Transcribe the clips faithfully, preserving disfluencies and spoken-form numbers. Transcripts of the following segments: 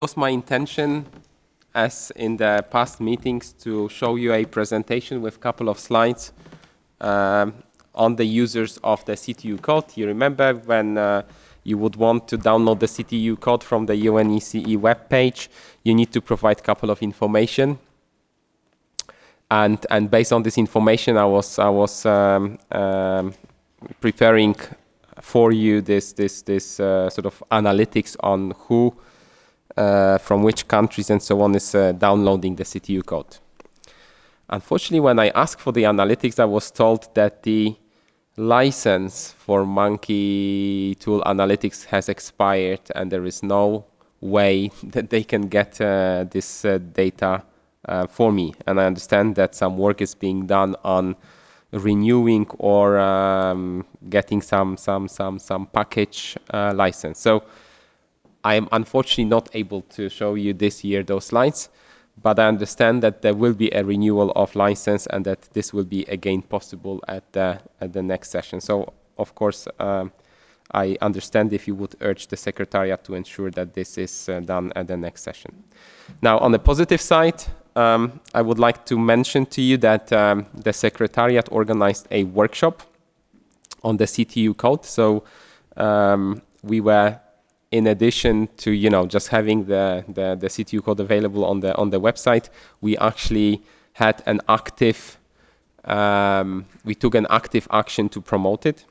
was my intention, as in the past meetings, to show you a presentation with a couple of slides um, on the users of the C T U code. You remember when uh, you would want to download the C T U code from the U N E C E web page, you need to provide a couple of information. And, and based on this information, I was, I was um, um, preparing for you this, this, this uh, sort of analytics on who Uh, from which countries and so on is uh, downloading the C T U code. Unfortunately, when I asked for the analytics, I was told that the license for Monkey Tool Analytics has expired and there is no way that they can get uh, this uh, data uh, for me. And I understand that some work is being done on renewing or um, getting some some some some package uh, license. So I am unfortunately not able to show you this year those slides, but I understand that there will be a renewal of license and that this will be again possible at the, at the next session. So of course, um, I understand if you would urge the Secretariat to ensure that this is uh, done at the next session. Now, on the positive side, um, I would like to mention to you that um, the Secretariat organized a workshop on the C T U code. So um, we were, in addition to you know just having the, the the C T U code available on the on the website, we actually had an active um, we took an active action to promote it.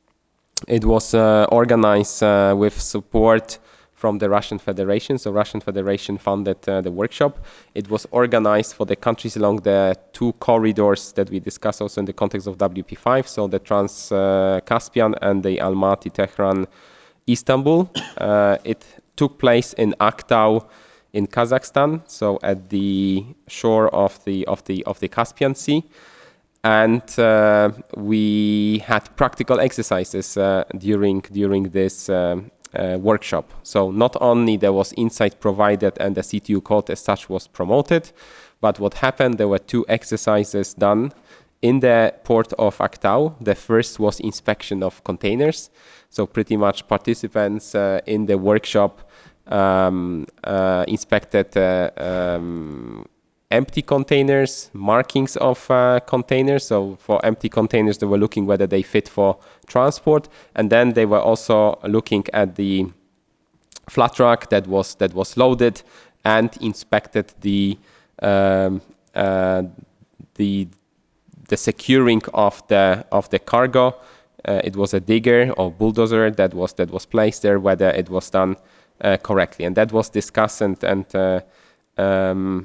It was uh, organized uh, with support from the Russian Federation. So Russian Federation funded uh, the workshop. It was organized for the countries along the two corridors that we discussed also in the context of W P five. So the Trans-Caspian uh, and the Almaty, Tehran, Istanbul. Uh, it took place in Aktau in Kazakhstan, so at the shore of the of the of the Caspian Sea. And uh, we had practical exercises uh, during during this um, uh, workshop. So not only there was insight provided and the C T U code as such was promoted, but what happened, there were two exercises done in the port of Aktau. The first was inspection of containers. So pretty much participants uh, in the workshop um, uh, inspected uh, um, empty containers, markings of uh, containers. So for empty containers, they were looking whether they fit for transport. And then they were also looking at the flat truck that was that was loaded and inspected the um, uh, the the securing of the of the cargo. Uh, it was a digger or bulldozer that was that was placed there, whether it was done uh, correctly, and that was discussed and and uh, um,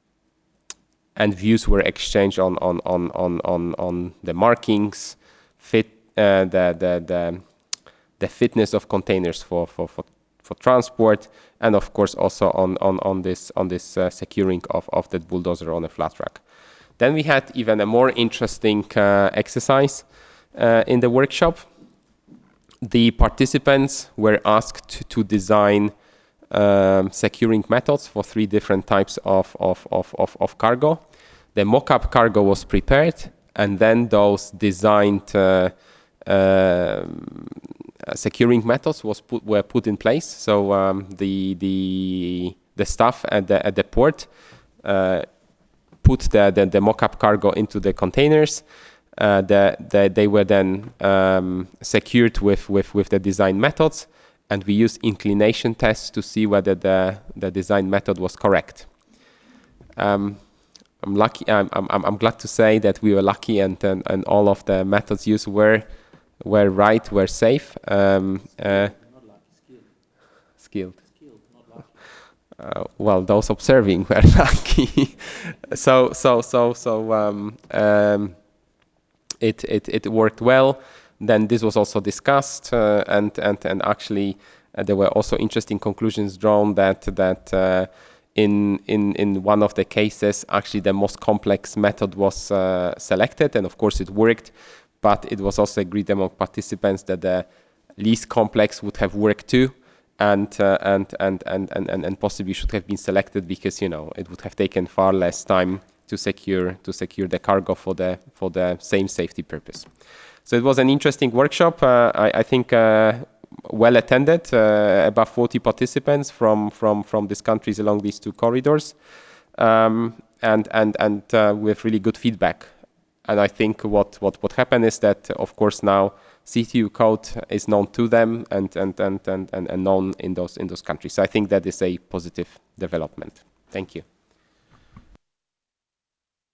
and views were exchanged on on on on on, on the markings, fit uh, the, the the the fitness of containers for for for, for transport, and of course also on on on this on this uh, securing of of that bulldozer on a flat rack. Then we had even a more interesting uh, exercise uh, in the workshop. The participants were asked to design um, securing methods for three different types of, of, of, of, of cargo. The mock-up cargo was prepared, and then those designed uh, uh, securing methods was put, were put in place. So um, the, the, the staff at the, at the port uh, put the, the, the mock-up cargo into the containers. Uh, the, the, they were then um, secured with, with, with the design methods, and we used inclination tests to see whether the, the design method was correct. Um, I'm lucky. I'm, I'm, I'm glad to say that we were lucky, and, and, and all of the methods used were were right, were safe. Um, uh, Not lucky, skilled. skilled. Skilled, not lucky. Uh, well, those observing were lucky. so so so so um, um, it, it it worked well. Then this was also discussed, uh, and and and actually uh, there were also interesting conclusions drawn that that uh, in in in one of the cases actually the most complex method was uh, selected, and of course it worked, but it was also agreed among participants that the least complex would have worked too, and uh, and, and and and and and possibly should have been selected because you know it would have taken far less time to secure to secure the cargo for the for the same safety purpose. So it was an interesting workshop. Uh, I, I think uh, well attended, uh, about forty participants from from from these countries along these two corridors, um, and and and uh, with really good feedback. And I think what what what happened is that, of course, now C T U code is known to them and and and and and, and known in those in those countries. So I think that is a positive development. Thank you.